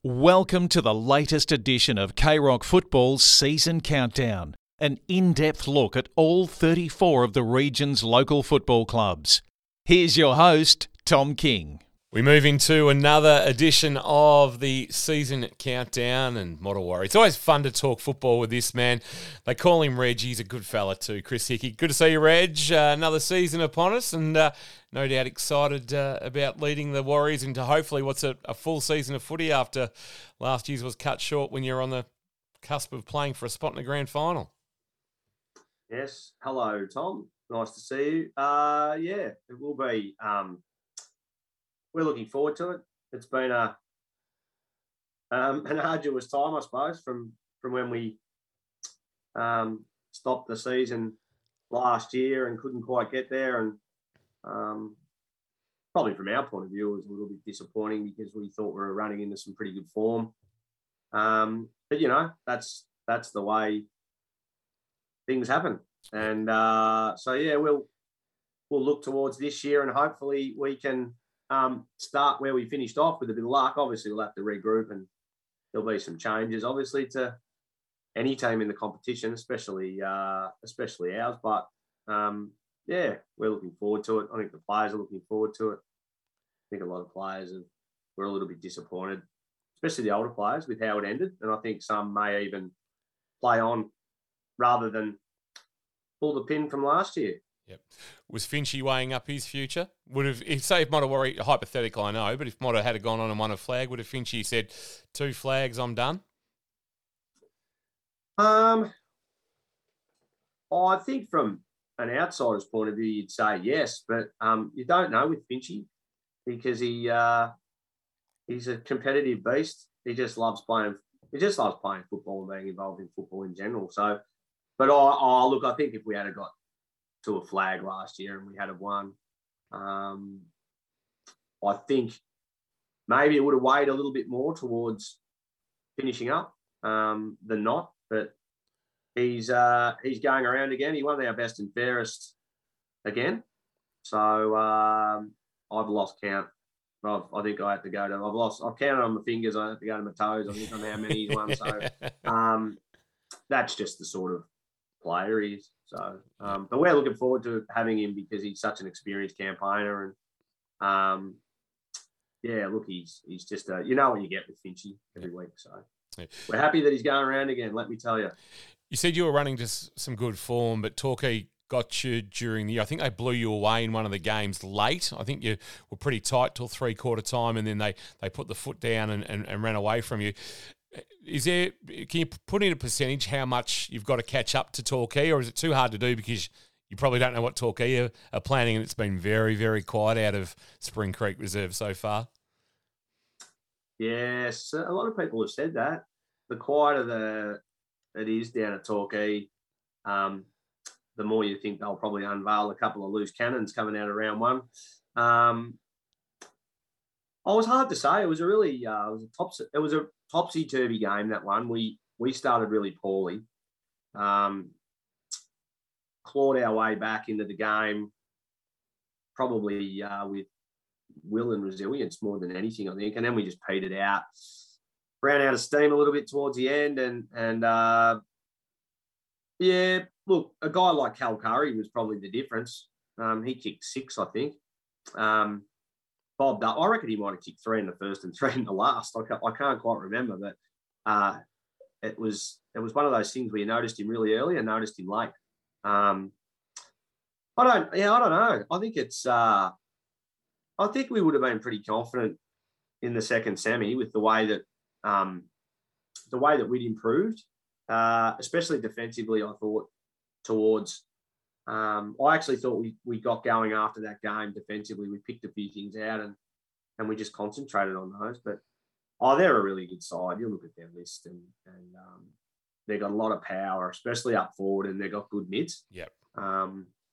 Welcome to the latest edition of K-Rock Football's Season Countdown, an in-depth look at all 34 of the region's local football clubs. Here's your host, Tom King. We move into another edition of the Season Countdown and Model Warrior. It's always fun to talk football with this man. They call him Reg. He's a good fella too, Chris Hickey. Good to see you, Reg. Another season upon us and no doubt excited about leading the Warriors into hopefully what's a full season of footy after last year's was cut short when you're on the cusp of playing for a spot in the grand final. Yes. Hello, Tom. Nice to see you. It will be. We're looking forward to it. It's been an arduous time, I suppose, from when we stopped the season last year and couldn't quite get there. And probably from our point of view, it was a little bit disappointing because we thought we were running into some pretty good form. But, you know, that's the way things happen. And we'll look towards this year and hopefully we can start where we finished off with a bit of luck. Obviously, we'll have to regroup and there'll be some changes, obviously, to any team in the competition, especially ours. But, we're looking forward to it. I think the players are looking forward to it. I think a lot of players were a little bit disappointed, especially the older players, with how it ended. And I think some may even play on rather than pull the pin from last year. Yep. Was Finchy weighing up his future? If Modder Warrior, hypothetical, I know, but if Modder had gone on and won a flag, would have Finchy said, 2 flags, I'm done? I think from an outsider's point of view, you'd say yes, but you don't know with Finchy because he's a competitive beast. He just loves playing. He just loves playing football and being involved in football in general. So, but I think if we had got to a flag last year and we had won, I think maybe it would have weighed a little bit more towards finishing up than not. But he's going around again. He won our best and fairest again. So I've lost count. I think I have to go to. I've counted on my fingers. I have to go to my toes. I think on how many he's won. So that's just the sort of player he is. So, but we're looking forward to having him because he's such an experienced campaigner, and he's just you know what you get with Finchy every week. So we're happy that he's going around again. Let me tell you. You said you were running just some good form, but Torquay got you during the year. I think they blew you away in one of the games late. I think you were pretty tight till 3/4 time, and then they put the foot down and ran away from you. Can you put in a percentage how much you've got to catch up to Torquay, or is it too hard to do because you probably don't know what Torquay are planning and it's been very, very quiet out of Spring Creek Reserve so far? Yes, a lot of people have said that. The quieter it is down at Torquay, the more you think they'll probably unveil a couple of loose cannons coming out of round one. It was hard to say. It was a topsy-turvy game, that one. We started really poorly. Clawed our way back into the game, probably with will and resilience more than anything, I think. And then we just petered out, ran out of steam a little bit towards the end. Look, a guy like Cal Curry was probably the difference. He kicked 6, I think. Bob, I reckon he might have kicked 3 in the first and 3 in the last. I can't quite remember, but it was one of those things where you noticed him really early and noticed him late. I don't know. I think I think we would have been pretty confident in the second semi with the way that we'd improved, especially defensively. I thought towards. I actually thought we got going after that game defensively. We picked a few things out and we just concentrated on those. But they're a really good side. You look at their list and they've got a lot of power, especially up forward, and they've got good mids. Yep. I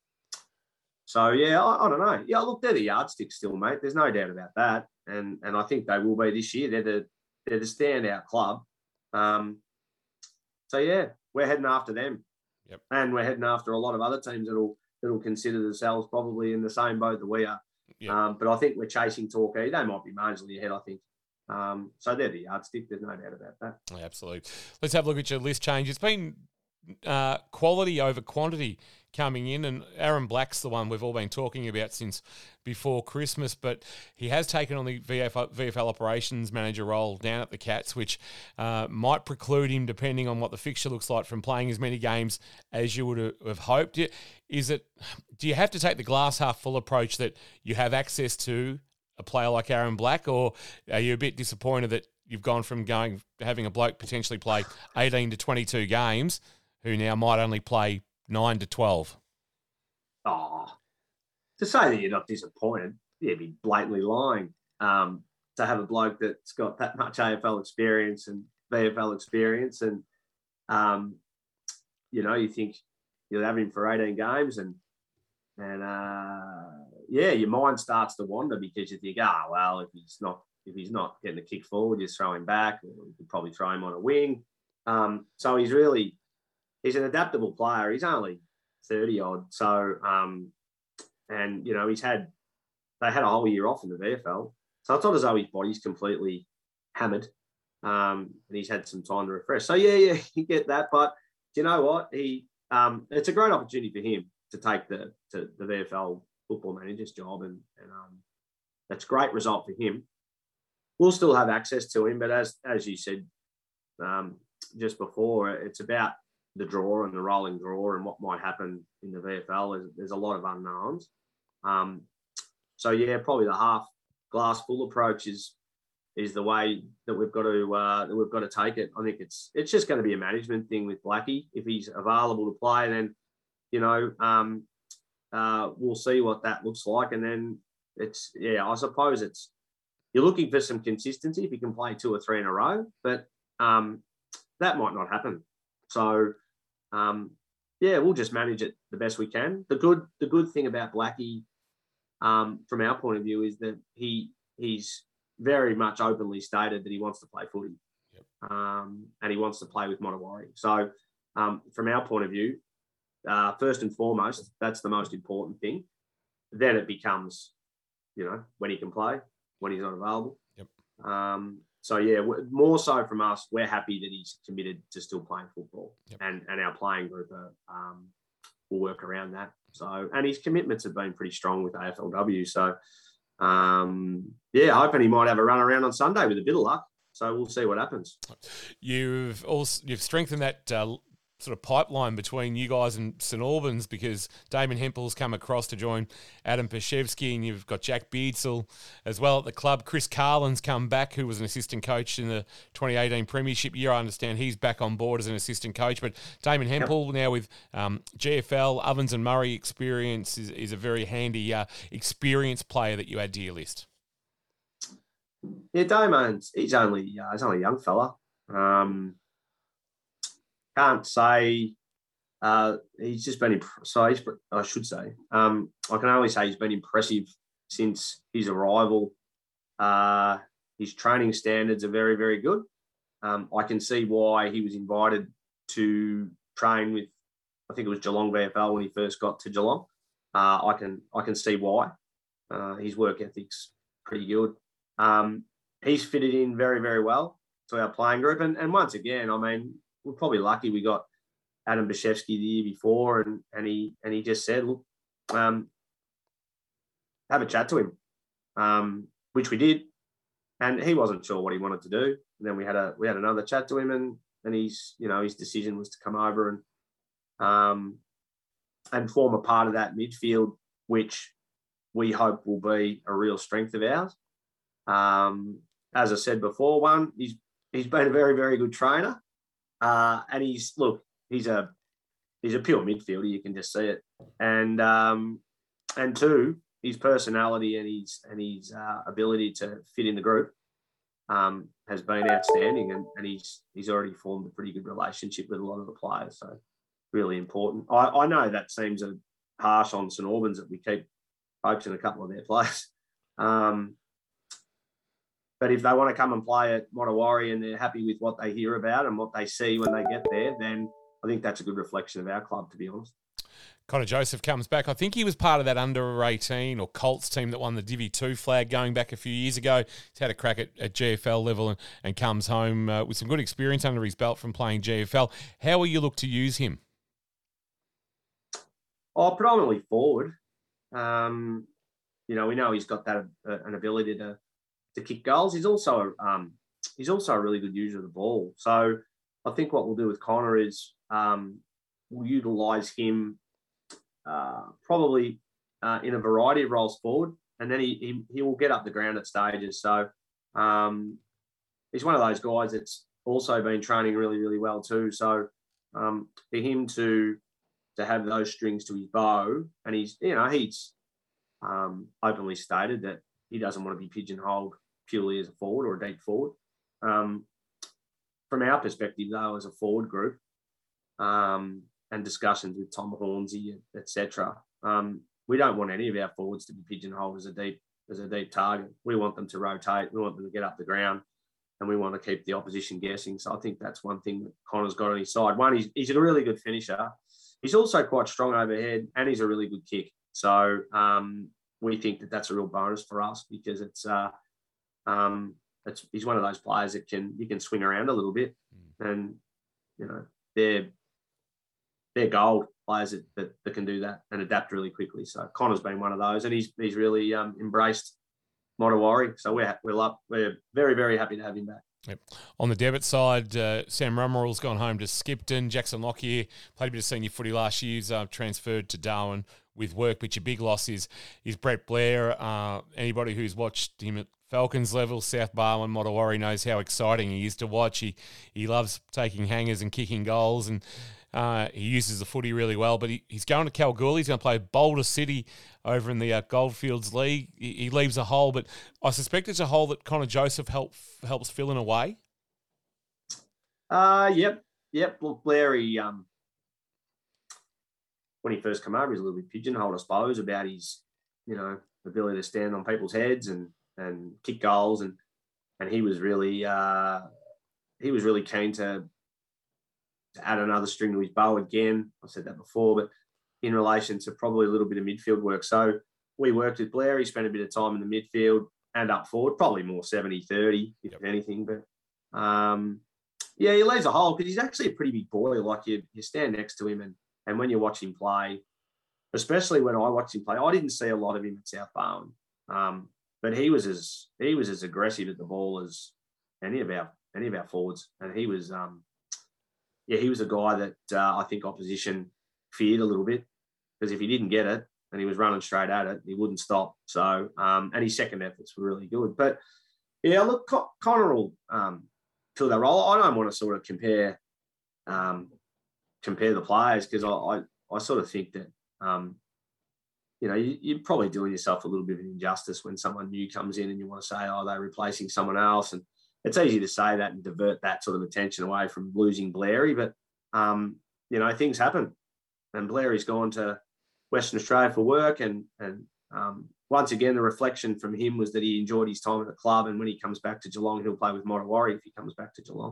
don't know. Yeah, look, they're the yardstick still, mate. There's no doubt about that. And I think they will be this year. They're the standout club. We're heading after them. Yep. And we're heading after a lot of other teams that'll consider themselves probably in the same boat that we are. Yep. But I think we're chasing Torquay. They might be marginally ahead, I think. So they're the yardstick. There's no doubt about that. Yeah, absolutely. Let's have a look at your list change. It's been quality over quantity coming in, and Aaron Black's the one we've all been talking about since before Christmas, but he has taken on the VFL operations manager role down at the Cats, which might preclude him, depending on what the fixture looks like, from playing as many games as you would have hoped. Do you have to take the glass half full approach that you have access to a player like Aaron Black, or are you a bit disappointed that you've gone from having a bloke potentially play 18 to 22 games who now might only play 9 to 12? Oh, to say that you're not disappointed, you'd be blatantly lying. To have a bloke that's got that much AFL experience and VFL experience, and you think you'll have him for 18 games, and your mind starts to wander because you think, if he's not getting the kick forward, just throw him back, or you could probably throw him on a wing. So he's an adaptable player. He's only 30 odd. So, they had a whole year off in the VFL. So it's not as though his body's completely hammered. And he's had some time to refresh. So you get that. But do you know what? It's a great opportunity for him to take the VFL football manager's job. And that's a great result for him. We'll still have access to him, but as you said just before, it's about the draw and the rolling draw and what might happen in the VFL. There's a lot of unknowns. Probably the half glass full approach is the way that we've got to take it. I think it's just going to be a management thing with Blackie. If he's available to play, then we'll see what that looks like. And then I suppose you're looking for some consistency if you can play 2 or 3 in a row, but that might not happen. So, we'll just manage it the best we can. The good thing about Blackie, from our point of view, is that he's very much openly stated that he wants to play footy. Yep. And he wants to play with Montawari. So, from our point of view, first and foremost, that's the most important thing. Then it becomes, when he can play, when he's not available. Yep. More so from us, we're happy that he's committed to still playing football. Yep. And our playing group will work around that. So, and his commitments have been pretty strong with AFLW. So, hoping he might have a run around on Sunday with a bit of luck. So we'll see what happens. You've strengthened that sort of pipeline between you guys and St Albans, because Damon Hempel's come across to join Adam Pashevsky, and you've got Jack Beardsell as well at the club. Chris Carlin's come back, who was an assistant coach in the 2018 Premiership year. I understand he's back on board as an assistant coach, but Damon Hempel now with GFL, Ovens and Murray experience is a very handy experienced player that you add to your list. Yeah, Damon's he's only a young fella. Can't say he's just been I should say. I can only say he's been impressive since his arrival. His training standards are very, very good. I can see why he was invited to train with, I think it was Geelong VFL when he first got to Geelong. I can see why. His work ethic's pretty good. He's fitted in very, very well to our playing group. And once again, we're probably lucky we got Adam Bashevsky the year before, and he just said, look, have a chat to him, which we did, and he wasn't sure what he wanted to do. And then we had another chat to him, and his decision was to come over and form a part of that midfield, which we hope will be a real strength of ours. As I said before, he's been a very, very good trainer. And he's a pure midfielder. You can just see it. And 2, his personality and his ability to fit in the group has been outstanding. And he's already formed a pretty good relationship with a lot of the players. So really important. I know that seems harsh on St Albans that we keep poaching a couple of their players. But if they want to come and play at Montawari and they're happy with what they hear about and what they see when they get there, then I think that's a good reflection of our club, to be honest. Connor Joseph comes back. I think he was part of that under-18 or Colts team that won the Divi 2 flag going back a few years ago. He's had a crack at GFL level and comes home with some good experience under his belt from playing GFL. How will you look to use him? Predominantly forward. We know he's got that an ability to kick goals. He's also a really good user of the ball. So I think what we'll do with Connor is we'll utilise him probably in a variety of roles forward, and then he will get up the ground at stages. So he's one of those guys that's also been training really, really well too. So for him to have those strings to his bow, and he's openly stated that he doesn't want to be pigeonholed purely as a forward or a deep forward. From our perspective, though, as a forward group, and discussions with Tom Hornsey, etc., we don't want any of our forwards to be pigeonholed as a deep target. We want them to rotate. We want them to get up the ground, and we want to keep the opposition guessing. So I think that's one thing that Connor's got on his side. One, he's a really good finisher. He's also quite strong overhead, and he's a really good kick. So we think that that's a real bonus for us because he's one of those players that you can swing around a little bit, and they're gold players that can do that and adapt really quickly. So Connor's been one of those, and he's really embraced Motowari. So we're very, very happy to have him back. Yep. On the debit side, Sam Rummerall's gone home to Skipton. Jackson Lockyer played a bit of senior footy last year. He's transferred to Darwin with work, but your big loss is Brett Blair. Anybody who's watched him at Falcons level, South Barwon, Motowari knows how exciting he is to watch. He loves taking hangers and kicking goals, and he uses the footy really well. But he's going to Kalgoorlie. He's going to play Boulder City over in the Goldfields League. He leaves a hole, but I suspect it's a hole that Connor Joseph helps fill in a way. Yep. Look, Blair, when he first came over, he was a little bit pigeonholed, I suppose, about his, ability to stand on people's heads and kick goals, and he was really keen to add another string to his bow again. I've said that before, but in relation to probably a little bit of midfield work. So we worked with Blair. He spent a bit of time in the midfield and up forward, probably more 70-30, if anything. But he leaves a hole because he's actually a pretty big boy. Like you stand next to him, and when you watch him play, especially when I watched him play, I didn't see a lot of him at South Barwon. But he was as aggressive at the ball as any of our forwards, and he was he was a guy that I think opposition feared a little bit, because if he didn't get it and he was running straight at it, he wouldn't stop. So and his second efforts were really good. But yeah, look, Connor will fill that role. I don't want to sort of compare the players, because I sort of think that you're probably doing yourself a little bit of an injustice when someone new comes in and you want to say, oh, they're replacing someone else. And it's easy to say that and divert that sort of attention away from losing Blairy. But, things happen. And Blairy's gone to Western Australia for work. And once again, the reflection from him was that he enjoyed his time at the club. And when he comes back to Geelong, he'll play with Motowari if he comes back to Geelong.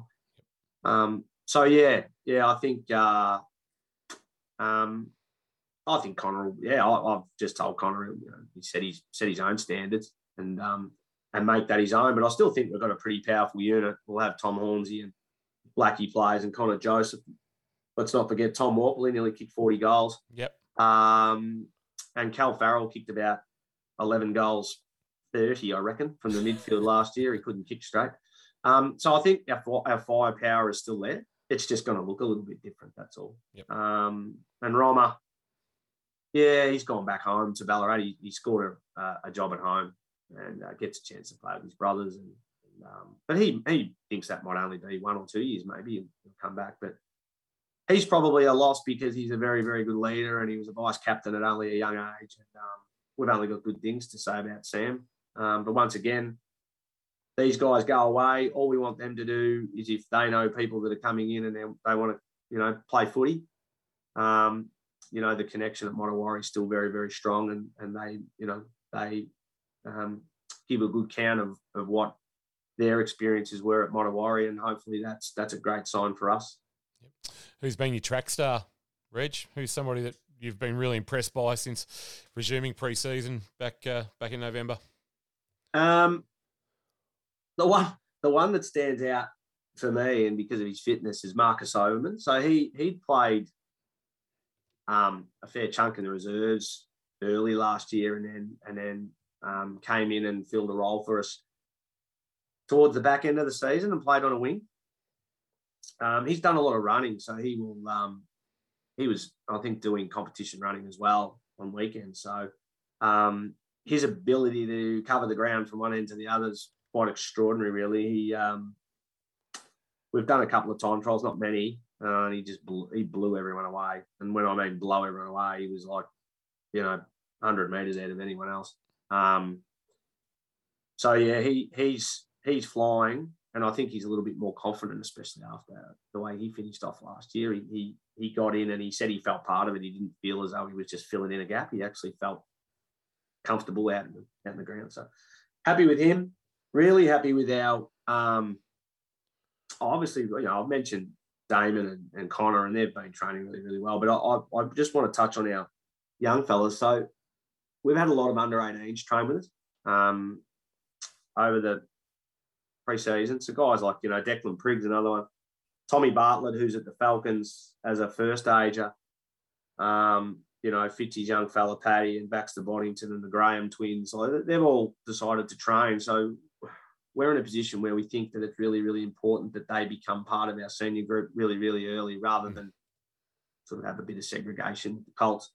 I think Connor. I've just told Connor. He set his own standards and make that his own. But I still think we've got a pretty powerful unit. We'll have Tom Hornsey and Blackie plays and Connor Joseph. Let's not forget Tom Warpley nearly kicked 40 goals. Yep. And Cal Farrell kicked about 11 goals, 30, I reckon, from the midfield last year. He couldn't kick straight. So I think our firepower is still there. It's just going to look a little bit different. That's all. Yep. And Roma. Yeah, he's gone back home to Ballarat. He scored a job at home and gets a chance to play with his brothers. But he thinks that might only be 1 or 2 years, maybe, and he'll come back. But he's probably a loss because he's a very, very good leader, and he was a vice captain at only a young age. And we've only got good things to say about Sam. But once again, these guys go away. All we want them to do is, if they know people that are coming in and they want to, play footy, the connection at Motowari is still very, very strong, and they give a good count of what their experiences were at Motowari, and hopefully that's a great sign for us. Yep. Who's been your track star, Reg? Who's somebody you've been really impressed by since resuming pre-season back in November? The one that stands out for me, and because of his fitness, is Marcus Overman. So he played a fair chunk in the reserves early last year, and then came in and filled a role for us towards the back end of the season and played on a wing. He's done a lot of running, so he will. He was, I think, doing competition running as well on weekends. So his ability to cover the ground from one end to the other is quite extraordinary, really. We've done a couple of time trials, not many, and he blew everyone away. And when I mean blow everyone away, he was like, 100 metres out of anyone else. So yeah, he's flying, and I think he's a little bit more confident, especially after the way he finished off last year. He got in and he said he felt part of it. He didn't feel as though he was just filling in a gap. He actually felt comfortable out in the ground. So happy with him. Really happy with our. Obviously, I've mentioned Damon and Connor, and they've been training really, really well. But I just want to touch on our young fellas. So we've had a lot of under 18s train with us over the pre-season. So guys like, Declan Priggs, another one. Tommy Bartlett, who's at the Falcons as a first-ager. Fitzy's young fella, Paddy, and Baxter Boddington and the Graham twins. So they've all decided to train. So we're in a position where we think that it's really, really important that they become part of our senior group really, really early, rather than sort of have a bit of segregation with the Colts.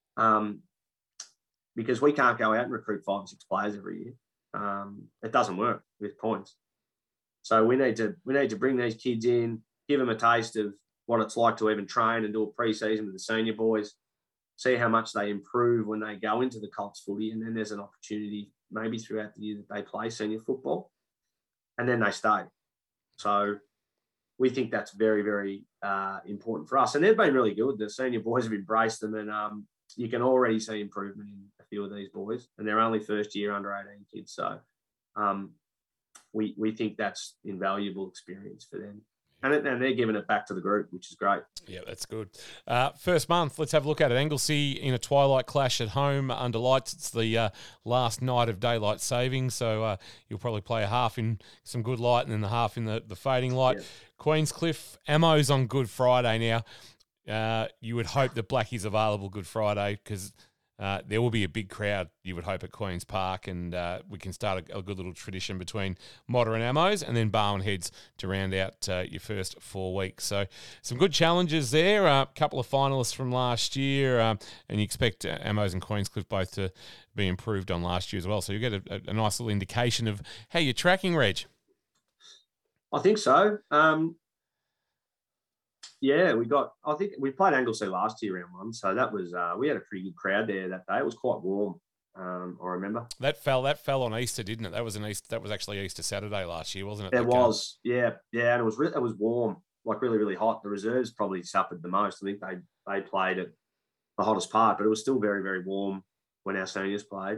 Because we can't go out and recruit 5 or 6 players every year. It doesn't work with points. So we need to bring these kids in, give them a taste of what it's like to even train and do a pre-season with the senior boys, see how much they improve when they go into the Colts footy, and then there's an opportunity maybe throughout the year that they play senior football, and then they stay. So we think that's very, very important for us. And they've been really good. The senior boys have embraced them, and you can already see improvement in a few of these boys, and they're only first-year under 18 kids. So we think that's invaluable experience for them. And they're giving it back to the group, which is great. Yeah, that's good. First month, let's have a look at it. Anglesey in a twilight clash at home under lights. It's the last night of daylight saving, so you'll probably play a half in some good light and then the half in the fading light. Yeah. Queenscliff, Ammo's on Good Friday now. You would hope that Blackie's available Good Friday because there will be a big crowd, you would hope, at Queen's Park, and we can start a good little tradition between Modder and Ammos, and then Barwon Heads to round out your first 4 weeks. So some good challenges there. A couple of finalists from last year, and you expect Ammos and Queenscliff both to be improved on last year as well. So you get a nice little indication of how you're tracking, Reg. I think so. Yeah, I think we played Anglesey last year round 1, so that was we had a pretty good crowd there that day. It was quite warm, I remember. That fell on Easter, didn't it? That was actually Easter Saturday last year, wasn't it? It was, yeah, and it was warm, like really, really hot. The reserves probably suffered the most. I think they played at the hottest part, but it was still very, very warm when our seniors played.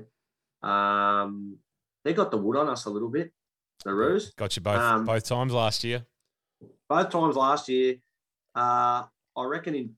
They got the wood on us a little bit, the Roos. Got you both times last year. Both times last year. I reckon in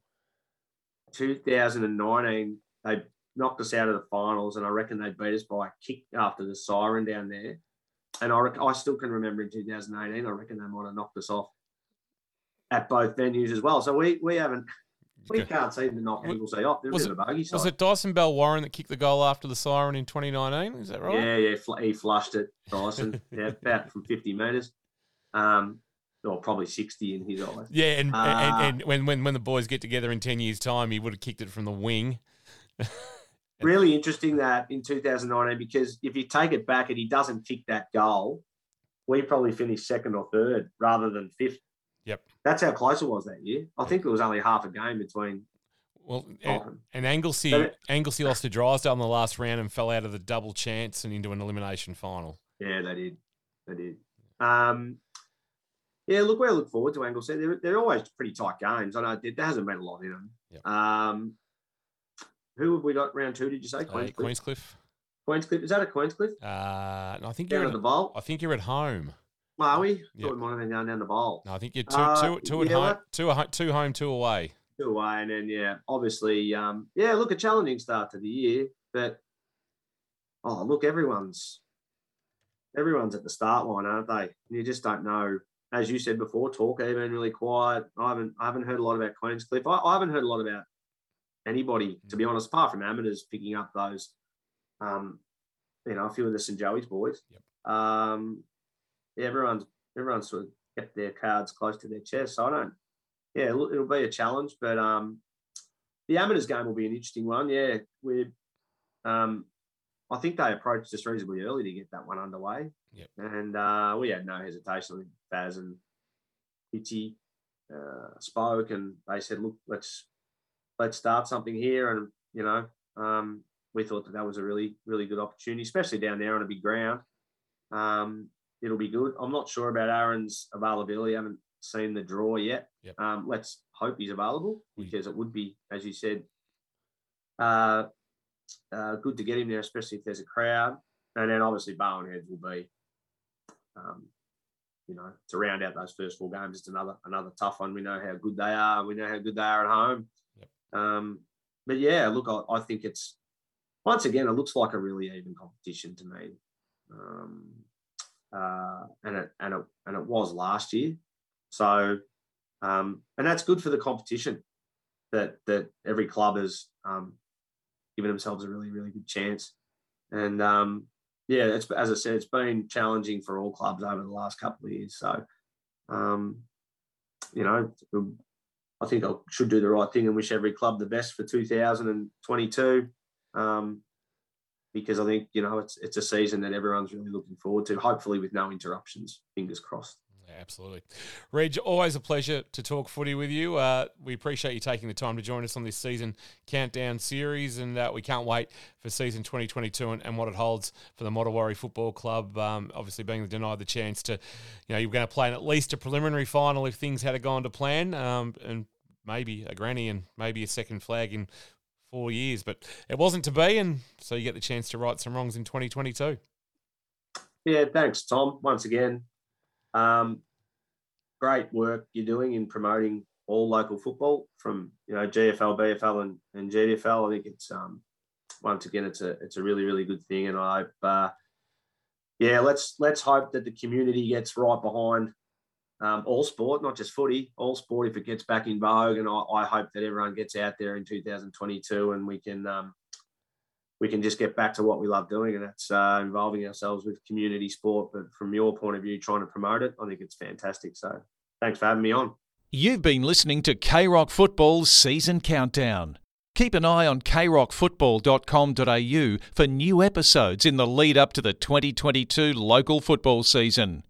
2019, they knocked us out of the finals, and I reckon they beat us by a kick after the siren down there. And I still can remember in 2018, I reckon they might have knocked us off at both venues as well. So we can't seem to knock Anglesey off. They're a bit of a bogey side. Was it Dyson Bell Warren that kicked the goal after the siren in 2019? Is that right? Yeah, he flushed it, Dyson. Yeah, about from 50 metres. Or probably 60 in his eyes. Yeah, and when the boys get together in 10 years' time, he would have kicked it from the wing. Really interesting that in 2019, because if you take it back and he doesn't kick that goal, we probably finished 2nd or 3rd rather than 5th. Yep. That's how close it was that year. I think it was only half a game between. Well, and Anglesey lost to Drysdale in the last round and fell out of the double chance and into an elimination final. Yeah, they did. Yeah, look, we look forward to Anglesey. They're always pretty tight games. I know there hasn't been a lot in them. Yep. Who have we got round 2, did you say? Queenscliff. Queenscliff. Is that a Queenscliff? No, I think down at the bowl. I think you're at home. Well, are we? Yep. Thought we might have been going down the bowl. No, I think you're two at home, 2 home, 2 away. 2 away, and then obviously, look, a challenging start to the year, but look, everyone's at the start line, aren't they? And you just don't know. As you said before, Torquay been really quiet. I haven't heard a lot about Queenscliff. I haven't heard a lot about anybody, to be honest, apart from amateurs picking up those. A few of the St. Joey's boys. Yep. Everyone's sort of kept their cards close to their chest. So I don't. Yeah, it'll be a challenge, but the amateurs game will be an interesting one. Yeah, I think they approached us reasonably early to get that one underway. Yep. And we had no hesitation. I think Baz and Hitty spoke, and they said, "Look, let's start something here." And we thought that was a really, really good opportunity, especially down there on a big ground. It'll be good. I'm not sure about Aaron's availability. I haven't seen the draw yet. Yep. Let's hope he's available, because it would be, as you said, good to get him there, especially if there's a crowd. And then obviously Bowen Heads will be, to round out those first 4 games, it's another tough one. We know how good they are. We know how good they are at home. Yep. But yeah, look, I think it's, once again, it looks like a really even competition to me. And it was last year. So, and that's good for the competition, that every club has given themselves a really, really good chance. And it's, as I said, it's been challenging for all clubs over the last couple of years. So, I think I should do the right thing and wish every club the best for 2022. Because I think, it's a season that everyone's really looking forward to, hopefully with no interruptions, fingers crossed. Absolutely. Reg, always a pleasure to talk footy with you. We appreciate you taking the time to join us on this season countdown series, and we can't wait for season 2022 and what it holds for the Mottawarri Football Club. Obviously being denied the chance to, you're going to play in at least a preliminary final if things had gone to plan, and maybe a granny and maybe a second flag in 4 years, but it wasn't to be, and so you get the chance to right some wrongs in 2022. Yeah, thanks, Tom. Once again, great work you're doing in promoting all local football from GFL, BFL, and GDFL. I think it's once again it's a really, really good thing, and I hope let's hope that the community gets right behind all sport, not just footy, all sport if it gets back in vogue. And I hope that everyone gets out there in 2022 and we can just get back to what we love doing, and that's involving ourselves with community sport. But from your point of view, trying to promote it, I think it's fantastic. So thanks for having me on. You've been listening to K-Rock Football's Season Countdown. Keep an eye on krockfootball.com.au for new episodes in the lead up to the 2022 local football season.